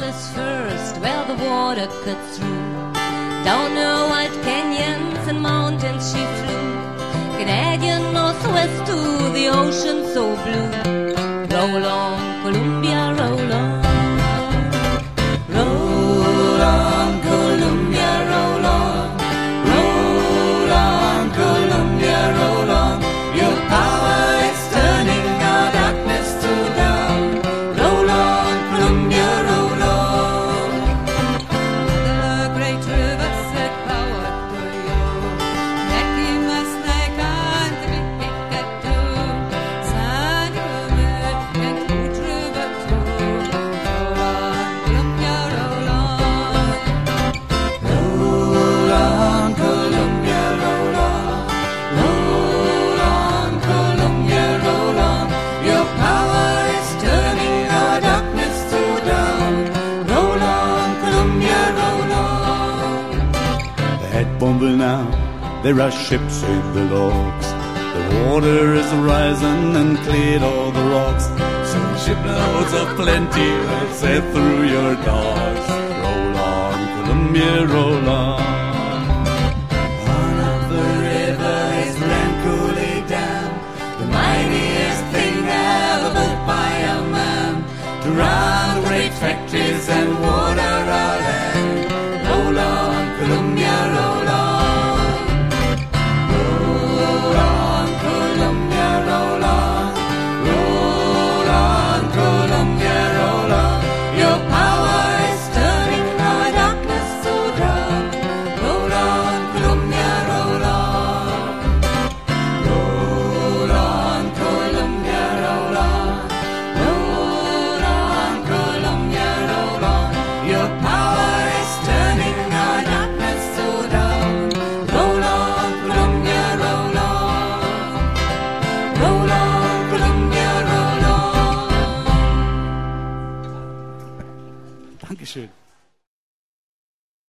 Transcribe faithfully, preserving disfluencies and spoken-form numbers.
Angeles first, where the water cuts through. Down her white canyons and mountains she flew, Canadian northwest to the ocean so blue. Roll on, Columbia, roll on. Roll on, Columbia, roll on. Roll on, Columbia, roll on. Your power is turning our darkness to dawn. Roll on, Columbia, roll on. The great river set power to you. Neki masneka antipikatu. Sanume and good river too. Roll on, Columbia, roll on. Roll on, Columbia, roll on. Roll on, Columbia, roll on. Your power is turning our darkness to dawn. Roll on, Columbia, roll on. At Bonneville now, there are ships in the locks. The water is rising and cleared all the rocks. So shiploads of plenty will sail through your docks. Roll on, Columbia, roll on. One of the river is Grand Coulee Dam, the mightiest thing ever built by a man to run great factories and water our land. Roll on, Columbia, roll on. Roll on, Columbia, roll on. Roll on, Columbia, roll on. Your power is turning our darkness to dawn. Roll on, Columbia, roll on. Roll on, Columbia, roll on. Roll on, Columbia, roll on. Your power is turning our darkness to dawn. Roll on, Columbia, roll on. Roll on, Columbia, roll on. Dankeschön.